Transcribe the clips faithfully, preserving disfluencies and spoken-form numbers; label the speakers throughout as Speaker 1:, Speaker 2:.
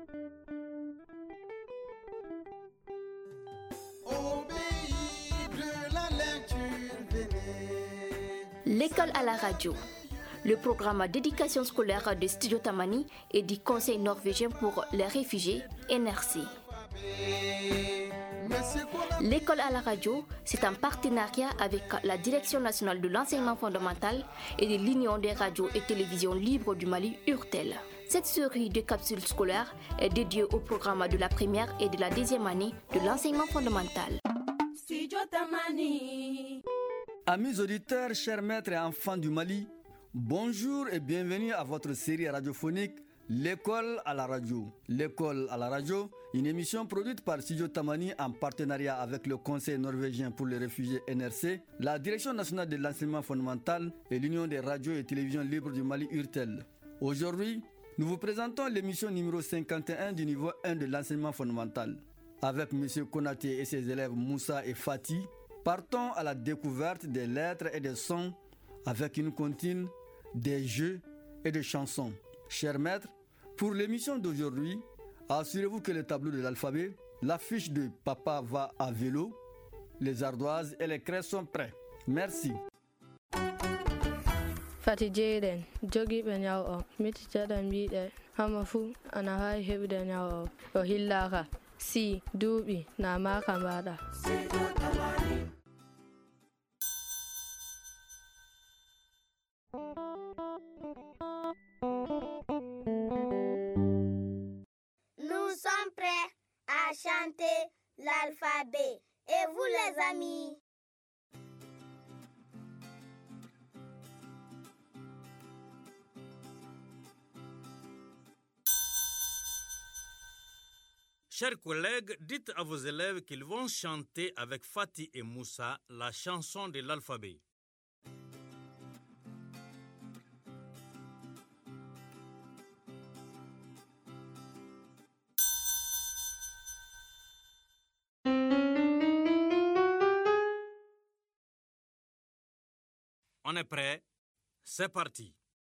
Speaker 1: L'école à la radio, le programme d'éducation scolaire de Studio Tamani et du Conseil norvégien pour les réfugiés, N R C. L'école à la radio, c'est un partenariat avec la Direction nationale de l'enseignement fondamental et de l'Union des radios et télévisions libres du Mali, U R T E L. Cette série de capsules scolaires est dédiée au programme de la première et de la deuxième année de l'enseignement fondamental. Studio Tamani.
Speaker 2: Amis auditeurs, chers maîtres et enfants du Mali, bonjour et bienvenue à votre série radiophonique L'école à la radio. L'école à la radio, une émission produite par Studio Tamani en partenariat avec le Conseil norvégien pour les réfugiés N R C, la Direction nationale de l'enseignement fondamental et l'Union des radios et télévisions libres du Mali, U R T E L. Aujourd'hui, nous vous présentons l'émission numéro cinquante et un du niveau un de l'enseignement fondamental. Avec M. Konaté et ses élèves Moussa et Fatih, partons à la découverte des lettres et des sons avec une comptine, des jeux et des chansons. Chers maîtres, pour l'émission d'aujourd'hui, assurez-vous que le tableau de l'alphabet, l'affiche de Papa va à vélo, les ardoises et les craies sont prêts. Merci.
Speaker 3: Fati Jaden, jogi be nyaw o, miti jadan biide, hama fu ana hay hebde nyaw o, o hillaka, si duubi na maka mbada.
Speaker 4: Nous sommes prêts à chanter l'alphabet. Et vous les amis?
Speaker 5: Chers collègues, dites à vos élèves qu'ils vont chanter avec Fatih et Moussa la chanson de l'alphabet. On est prêt? C'est parti.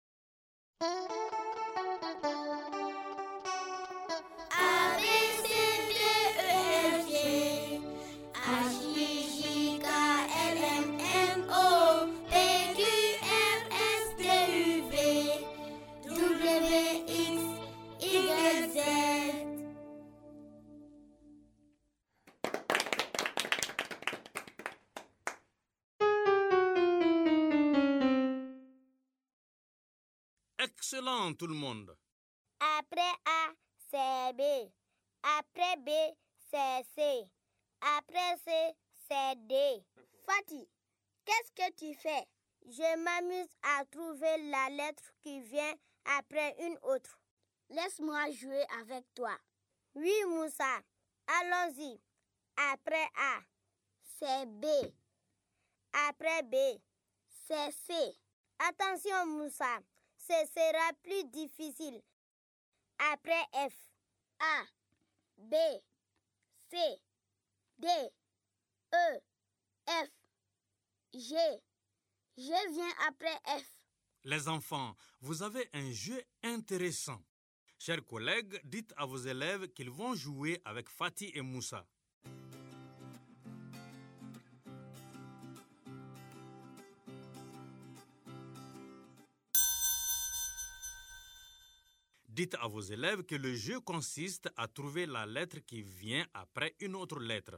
Speaker 5: Excellent tout le monde.
Speaker 4: Après A, c'est B. Après B, c'est C. Après C, c'est D. Fatih, qu'est-ce que tu fais? Je m'amuse à trouver la lettre qui vient après une autre. Laisse-moi jouer avec toi. Oui, Moussa. Allons-y. Après A, c'est B. Après B, c'est C. Attention, Moussa. Ce sera plus difficile. Après F, A, B, C, D, E, F, G. Je viens après F.
Speaker 5: Les enfants, vous avez un jeu intéressant. Chers collègues, dites à vos élèves qu'ils vont jouer avec Fatih et Moussa. Dites à vos élèves que le jeu consiste à trouver la lettre qui vient après une autre lettre.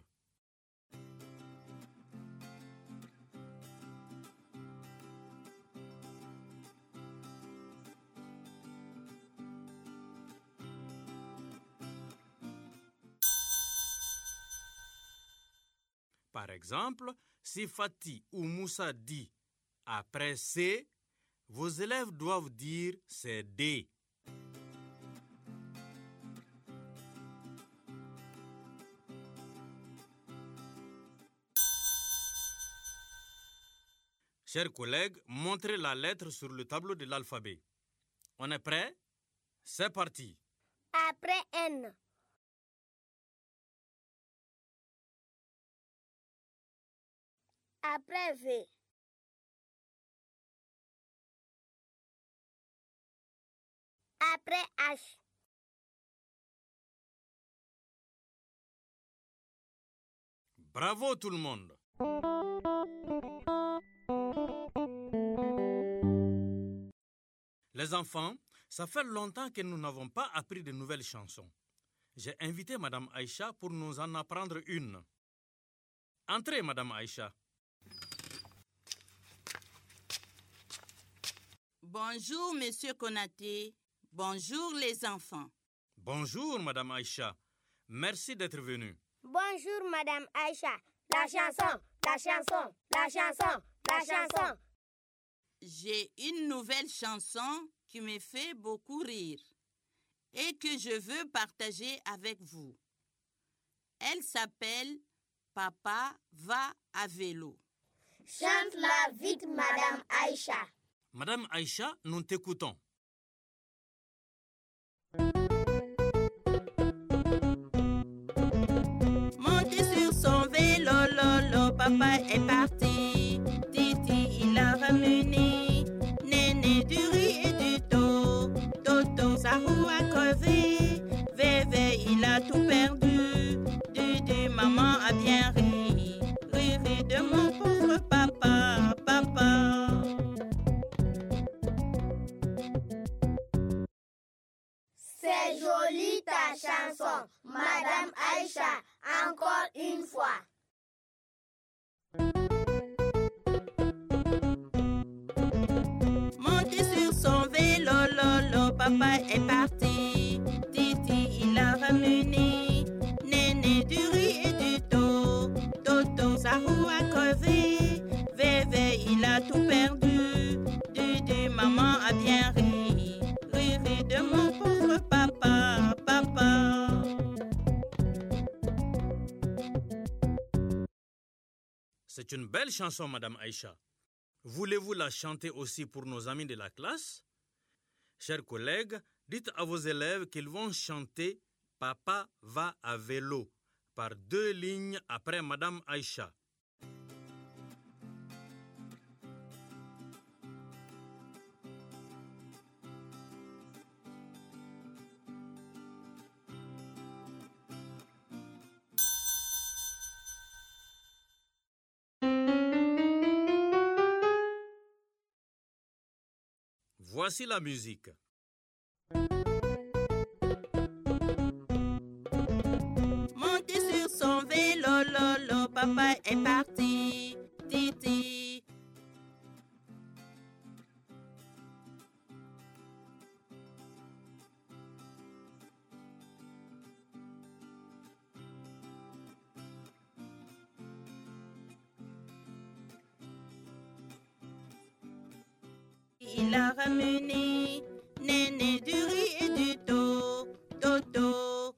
Speaker 5: Par exemple, si Fatih ou Moussa dit après C, vos élèves doivent dire c'est D. Chers collègues, montrez la lettre sur le tableau de l'alphabet. On est prêt? C'est parti.
Speaker 4: Après N. Après V. Après H.
Speaker 5: Bravo tout le monde. Les enfants, ça fait longtemps que nous n'avons pas appris de nouvelles chansons. J'ai invité Madame Aïcha pour nous en apprendre une. Entrez, Madame Aïcha.
Speaker 6: Bonjour, Monsieur Konaté. Bonjour, les enfants.
Speaker 5: Bonjour, Madame Aïcha. Merci d'être venue.
Speaker 4: Bonjour, Madame Aïcha. La chanson, la chanson, la chanson, la chanson.
Speaker 6: J'ai une nouvelle chanson qui me fait beaucoup rire et que je veux partager avec vous. Elle s'appelle « Papa va à vélo ».
Speaker 4: Chante-la vite, Madame Aïcha.
Speaker 5: Madame Aïcha, nous t'écoutons.
Speaker 6: Monté sur son vélo, lolo, papa est parti. Titi, il a ramené Néné du riz et du thon. Toto, sa roue a crevé. Vévé, il a tout perdu. Dudu, maman a bien ri. Riri de mon pauvre papa, papa.
Speaker 4: C'est joli ta chanson, Madame Aïcha, encore une fois.
Speaker 6: Monté sur son vélo, lolo, papa est parti. Titi, il a ramené Néné du riz et du thon. Toto, sa roue a crevé. Vévé, il a tout perdu. Dudu, maman a bien ri. Riri de mon pauvre papa, papa.
Speaker 5: C'est une belle chanson, Madame Aïcha. Voulez-vous la chanter aussi pour nos amis de la classe? Chers collègues, dites à vos élèves qu'ils vont chanter « Papa va à vélo » par deux lignes après Madame Aïcha. Voici la musique.
Speaker 6: Monté sur son vélo, lolo, papa est parti. Titi. Il a ramené Néné du riz et du thon. Toto.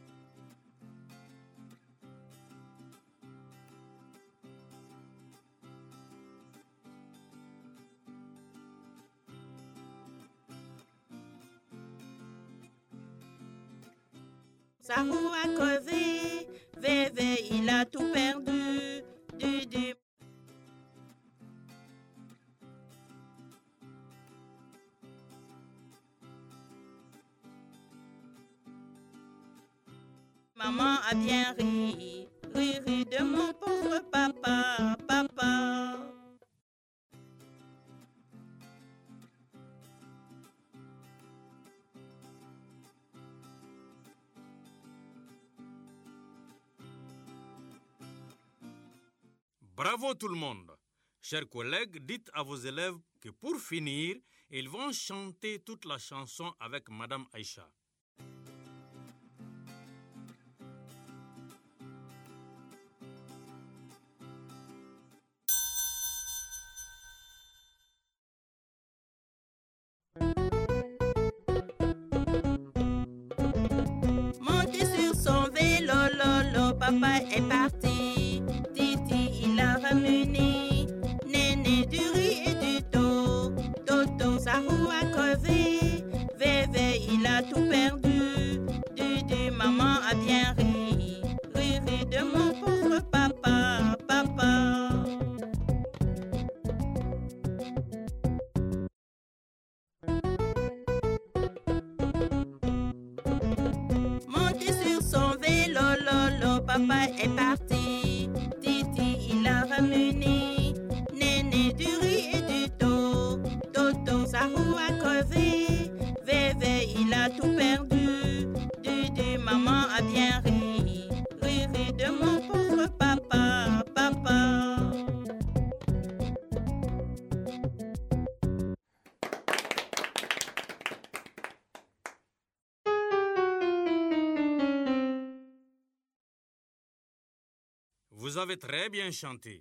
Speaker 6: Sa roue a crevé. Vévé, il a tout perdu. Dudu. Maman a bien ri, riri de mon pauvre papa, papa.
Speaker 5: Bravo tout le monde. Chers collègues, dites à vos élèves que pour finir, ils vont chanter toute la chanson avec Madame Aïcha.
Speaker 6: Monté sur son vélo, lolo, papa est parti. Titi, il a ramené Néné du riz et du thon. Toto, sa roue a crevé. Vévé, il a tout perdu. Dudu, maman a bien ri. Riri de mon pauvre papa, papa. Monté sur son vélo, lolo, papa est parti.
Speaker 5: Vous avez très bien chanté.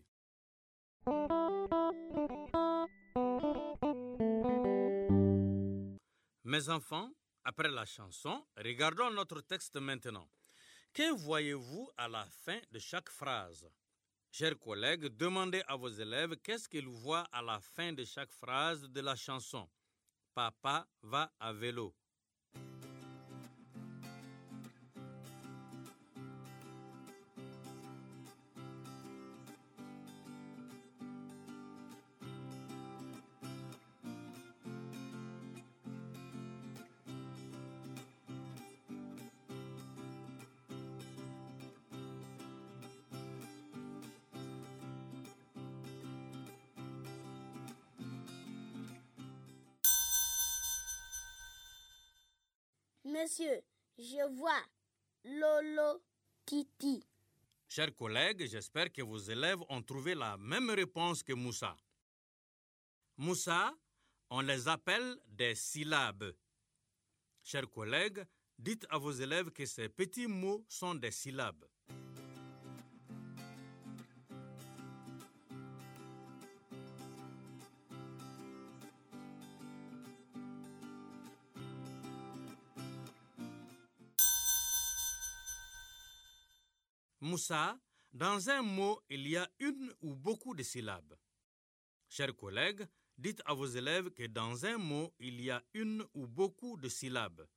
Speaker 5: Mes enfants, après la chanson, regardons notre texte maintenant. Que voyez-vous à la fin de chaque phrase? Chers collègues, demandez à vos élèves qu'est-ce qu'ils voient à la fin de chaque phrase de la chanson. Papa va à vélo.
Speaker 4: Monsieur, je vois Lolo, Titi.
Speaker 5: Chers collègues, j'espère que vos élèves ont trouvé la même réponse que Moussa. Moussa, on les appelle des syllabes. Chers collègues, dites à vos élèves que ces petits mots sont des syllabes. Moussa, dans un mot, il y a une ou beaucoup de syllabes. Chers collègues, dites à vos élèves que dans un mot, il y a une ou beaucoup de syllabes.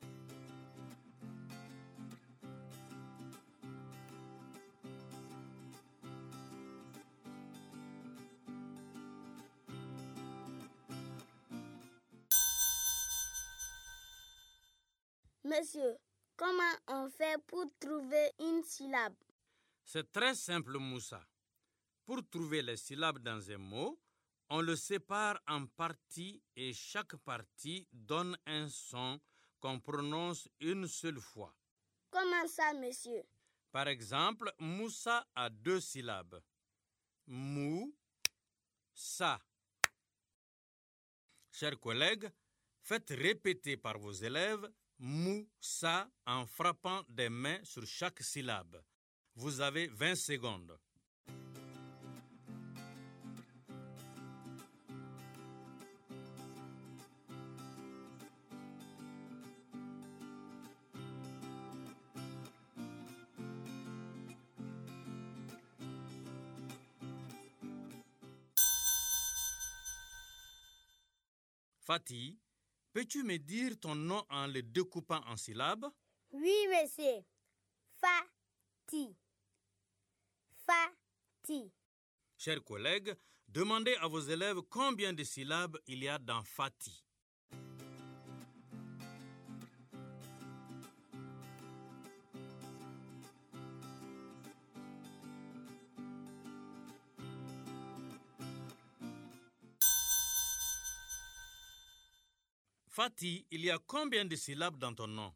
Speaker 4: Monsieur, comment on fait pour trouver une syllabe?
Speaker 5: C'est très simple, Moussa. Pour trouver les syllabes dans un mot, on le sépare en parties et chaque partie donne un son qu'on prononce une seule fois.
Speaker 4: Comment ça, monsieur?
Speaker 5: Par exemple, Moussa a deux syllabes. Mou, sa. Chers collègues, faites répéter par vos élèves Mou, sa en frappant des mains sur chaque syllabe. Vous avez vingt secondes. Fatih, peux-tu me dire ton nom en le découpant en syllabes?
Speaker 4: Oui, monsieur. Fatih. Fatih.
Speaker 5: Chers collègues, demandez à vos élèves combien de syllabes il y a dans Fatih. Fatih, il y a combien de syllabes dans ton nom?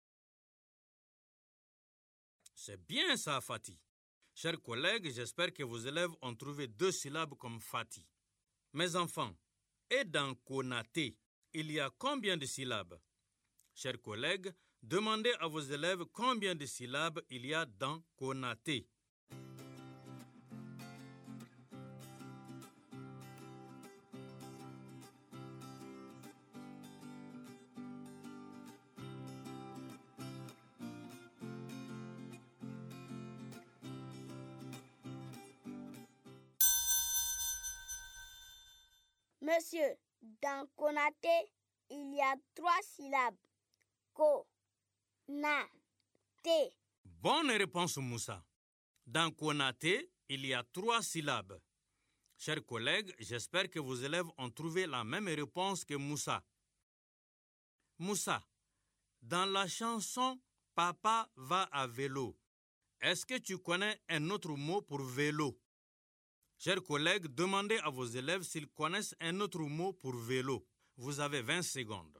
Speaker 5: C'est bien ça, Fatih. Chers collègues, j'espère que vos élèves ont trouvé deux syllabes comme Fatih. Mes enfants, et dans Konaté, il y a combien de syllabes? Chers collègues, demandez à vos élèves combien de syllabes il y a dans Konaté.
Speaker 4: Monsieur, dans Konaté, il y a trois syllabes. Ko, na, té.
Speaker 5: Bonne réponse, Moussa. Dans Konaté, il y a trois syllabes. Chers collègues, j'espère que vos élèves ont trouvé la même réponse que Moussa. Moussa, dans la chanson « Papa va à vélo », est-ce que tu connais un autre mot pour vélo? Chers collègues, demandez à vos élèves s'ils connaissent un autre mot pour vélo. Vous avez vingt secondes.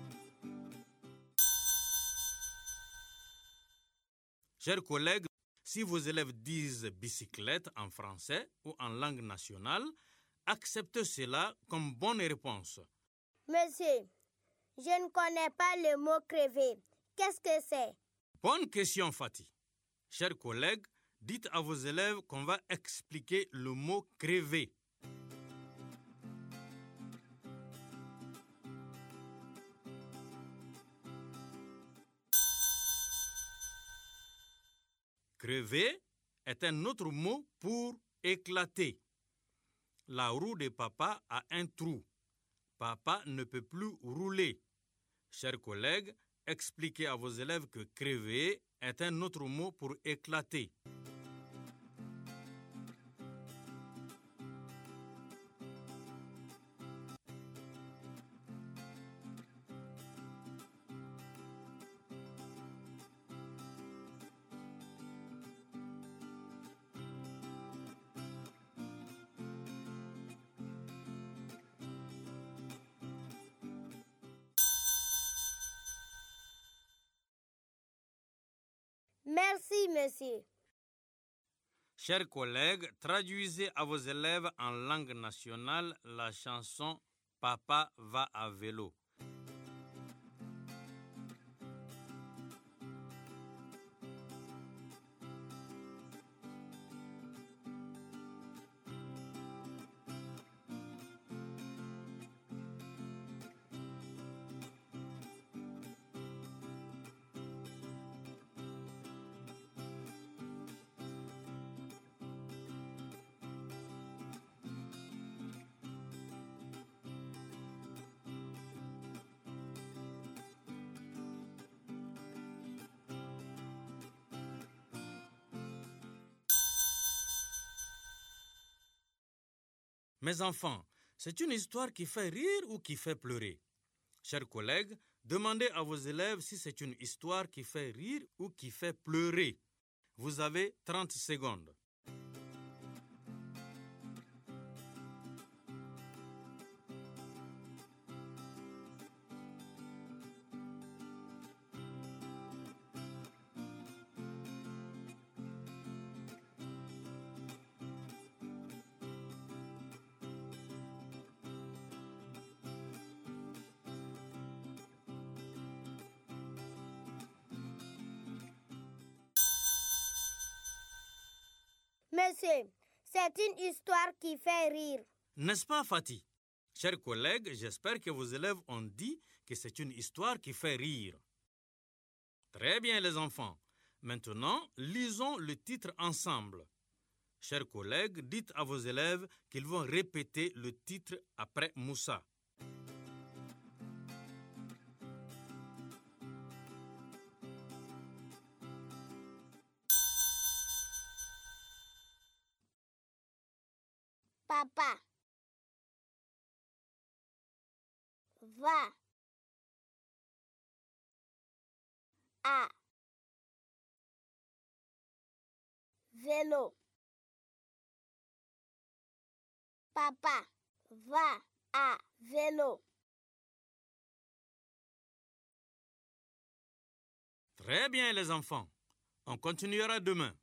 Speaker 5: Chers collègues, Si vos élèves disent bicyclette en français ou en langue nationale, acceptez cela comme bonne réponse.
Speaker 4: Monsieur, je ne connais pas le mot crever. Qu'est-ce que c'est?
Speaker 5: Bonne question, Fatih. Chers collègues, dites à vos élèves qu'on va expliquer le mot crever. Crever est un autre mot pour éclater. La roue de papa a un trou. Papa ne peut plus rouler. Chers collègues, expliquez à vos élèves que crever est un autre mot pour éclater.
Speaker 4: Merci, monsieur.
Speaker 5: Chers collègues, traduisez à vos élèves en langue nationale la chanson « Papa va à vélo ». Mes enfants, c'est une histoire qui fait rire ou qui fait pleurer? Chers collègues, demandez à vos élèves si c'est une histoire qui fait rire ou qui fait pleurer. Vous avez trente secondes.
Speaker 4: Monsieur, c'est une histoire qui fait rire.
Speaker 5: N'est-ce pas, Fatih? Chers collègues, j'espère que vos élèves ont dit que c'est une histoire qui fait rire. Très bien, les enfants. Maintenant, lisons le titre ensemble. Chers collègues, dites à vos élèves qu'ils vont répéter le titre après Moussa.
Speaker 4: Papa va à vélo. Papa va à vélo.
Speaker 5: Très bien, les enfants. On continuera demain.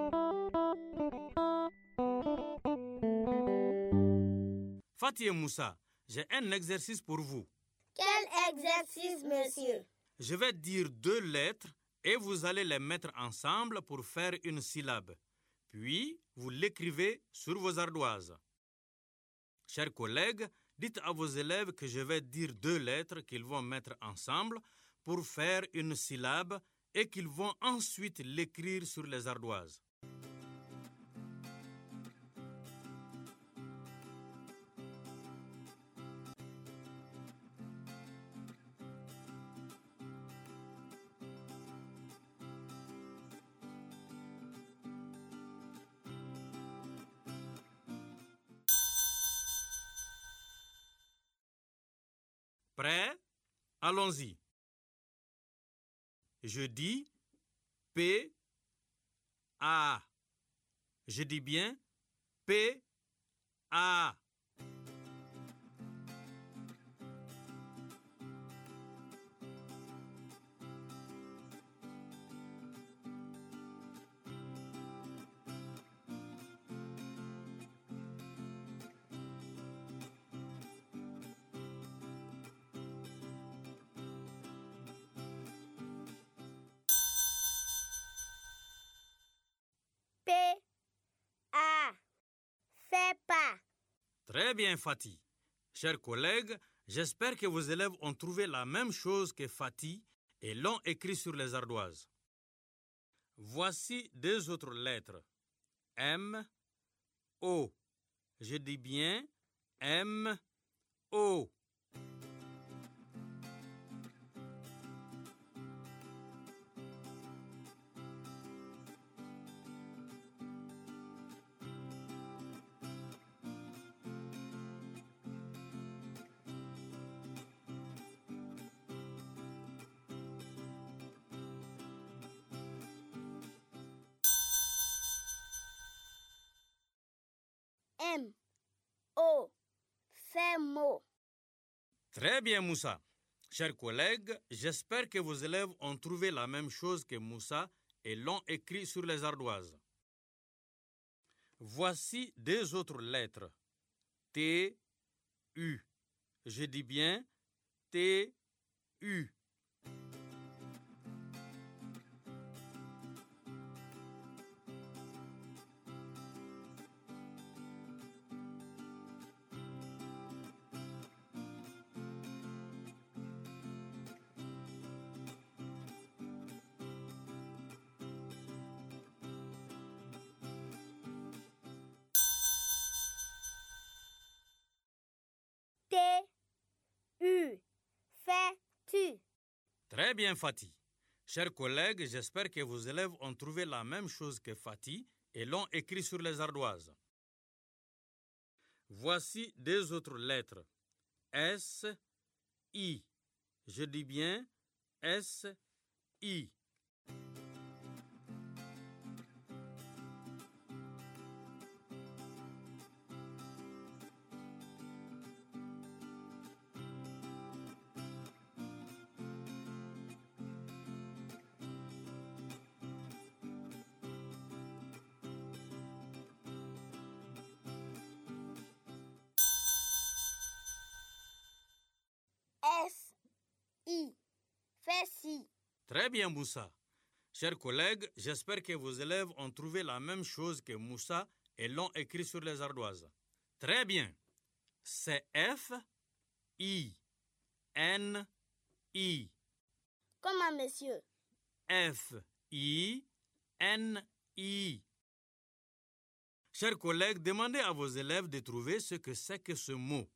Speaker 5: Fatih et Moussa, j'ai un exercice pour vous.
Speaker 4: Quel exercice, monsieur?
Speaker 5: Je vais dire deux lettres et vous allez les mettre ensemble pour faire une syllabe. Puis, vous l'écrivez sur vos ardoises. Chers collègues, dites à vos élèves que je vais dire deux lettres qu'ils vont mettre ensemble pour faire une syllabe et qu'ils vont ensuite l'écrire sur les ardoises. Prêt? Allons-y. Je dis P A. Je dis bien P A. Très bien, Fatih. Chers collègues, j'espère que vos élèves ont trouvé la même chose que Fatih et l'ont écrit sur les ardoises. Voici deux autres lettres. M, O. Je dis bien M, O.
Speaker 4: M, O, fait mot.
Speaker 5: Très bien, Moussa. Chers collègues, j'espère que vos élèves ont trouvé la même chose que Moussa et l'ont écrit sur les ardoises. Voici deux autres lettres. T, U. Je dis bien T, U.
Speaker 4: T, U, fait tu.
Speaker 5: Très bien, Fatih. Chers collègues, j'espère que vos élèves ont trouvé la même chose que Fatih et l'ont écrit sur les ardoises. Voici deux autres lettres. S, I. Je dis bien S, I.
Speaker 4: S, I, fait si.
Speaker 5: Très bien, Moussa. Chers collègues, j'espère que vos élèves ont trouvé la même chose que Moussa et l'ont écrit sur les ardoises. Très bien. C'est F, I, N, I.
Speaker 4: Comment, monsieur?
Speaker 5: F, I, N, I. Chers collègues, demandez à vos élèves de trouver ce que c'est que ce mot.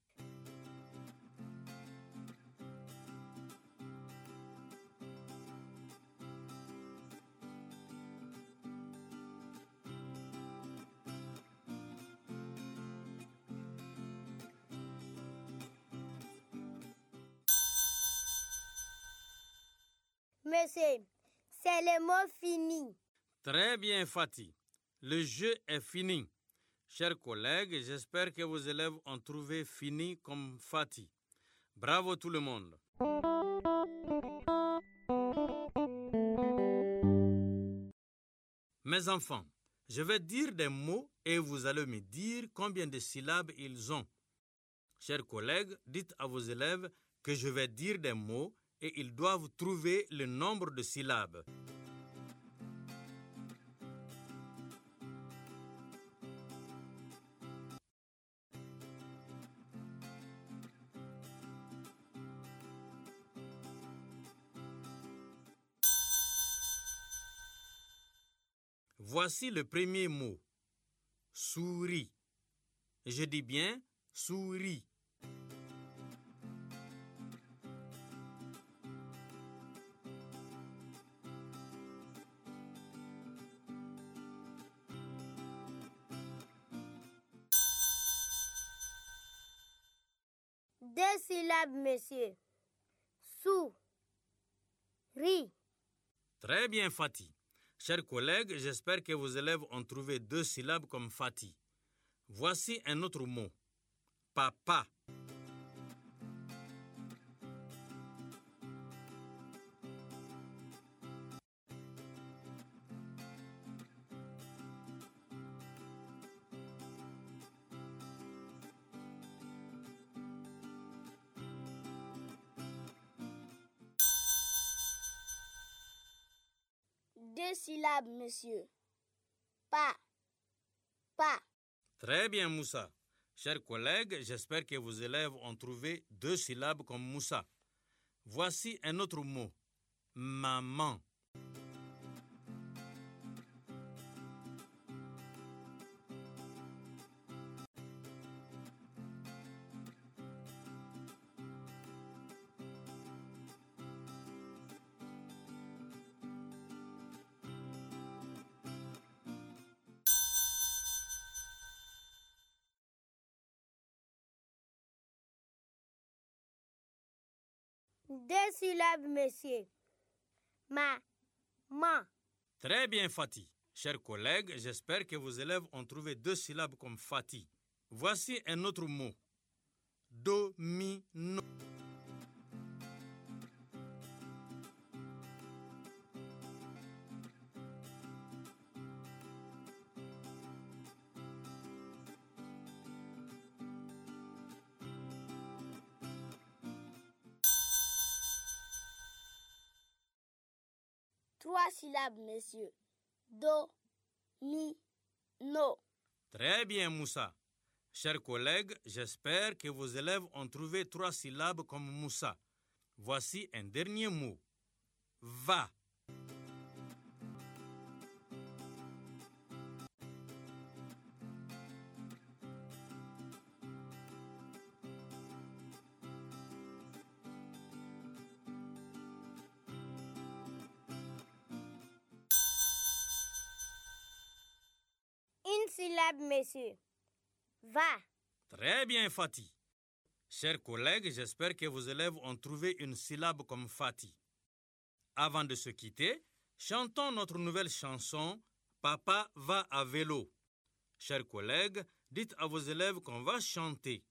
Speaker 4: Monsieur, c'est le mot fini.
Speaker 5: Très bien, Fatih. Le jeu est fini. Chers collègues, j'espère que vos élèves ont trouvé fini comme Fatih. Bravo tout le monde. Mes enfants, je vais dire des mots et vous allez me dire combien de syllabes ils ont. Chers collègues, dites à vos élèves que je vais dire des mots et ils doivent trouver le nombre de syllabes. Voici le premier mot. Souris. Je dis bien souris.
Speaker 4: Deux syllabes, monsieur. Sou, ri.
Speaker 5: Très bien, Fatih. Chers collègues, j'espère que vos élèves ont trouvé deux syllabes comme Fatih. Voici un autre mot. Papa.
Speaker 4: Deux syllabes, monsieur. Pa, pa.
Speaker 5: Très bien, Moussa. Chers collègues, j'espère que vos élèves ont trouvé deux syllabes comme Moussa. Voici un autre mot, maman.
Speaker 4: Deux syllabes, monsieur. Ma, ma.
Speaker 5: Très bien, Fatih. Chers collègues, j'espère que vos élèves ont trouvé deux syllabes comme Fatih. Voici un autre mot. Domino.
Speaker 4: Trois syllabes, monsieur. Do, mi, no.
Speaker 5: Très bien, Moussa. Chers collègues, j'espère que vos élèves ont trouvé trois syllabes comme Moussa. Voici un dernier mot. Va.
Speaker 4: Une syllabe, monsieur. Va.
Speaker 5: Très bien, Fatih. Chers collègues, j'espère que vos élèves ont trouvé une syllabe comme Fatih. Avant de se quitter, chantons notre nouvelle chanson « Papa va à vélo ». Chers collègues, dites à vos élèves qu'on va chanter.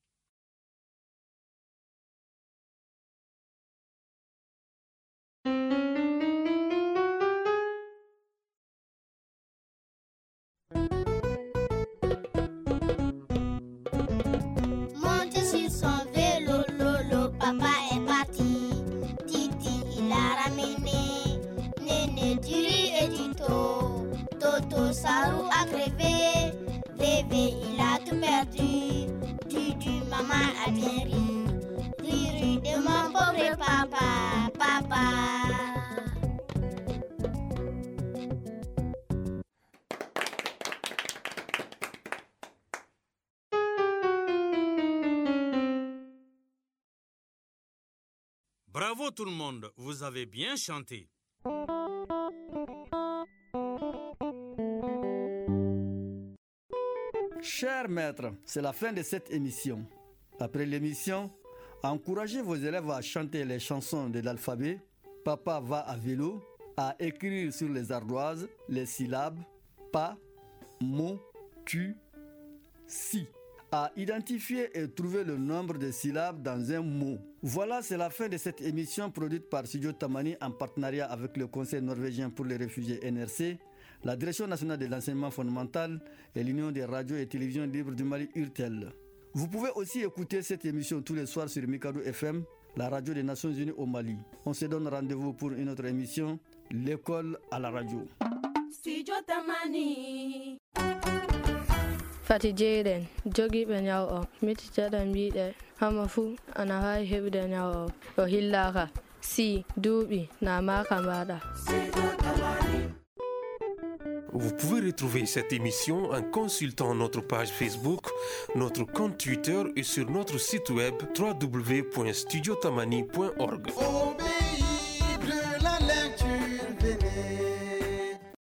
Speaker 4: Monte sur son vélo, lolo, papa est parti. Titi, il a ramené Néné, du riz et du thon. Toto, Sarou a crevé. Bébé, il a tout perdu. Dudu, maman a bien ri. Riri de mon pauvre papa, papa.
Speaker 5: Bravo tout le monde, vous avez bien chanté.
Speaker 2: Chers maîtres, c'est la fin de cette émission. Après l'émission, encouragez vos élèves à chanter les chansons de l'alphabet. Papa va à vélo, à écrire sur les ardoises les syllabes pa, mo, tu, si. À identifier et trouver le nombre de syllabes dans un mot. Voilà, c'est la fin de cette émission produite par Studio Tamani en partenariat avec le Conseil norvégien pour les réfugiés N R C, la Direction nationale de l'enseignement fondamental et l'Union des radios et télévisions libres du Mali U R T E L. Vous pouvez aussi écouter cette émission tous les soirs sur Mikado F M, la radio des Nations Unies au Mali. On se donne rendez-vous pour une autre émission, l'école à la radio.
Speaker 6: Studio Tamani.
Speaker 3: Fati jeyɗen jogiiɓe ñaw o micciɗen mbiɗe hama fuu ana hawi heɓde ñaw o o hillaka si duuɓi namaka mbaɗa.
Speaker 7: Vous pouvez retrouver cette émission en consultant notre page Facebook, notre compte Twitter et sur notre site web w w w point studio tamani point org.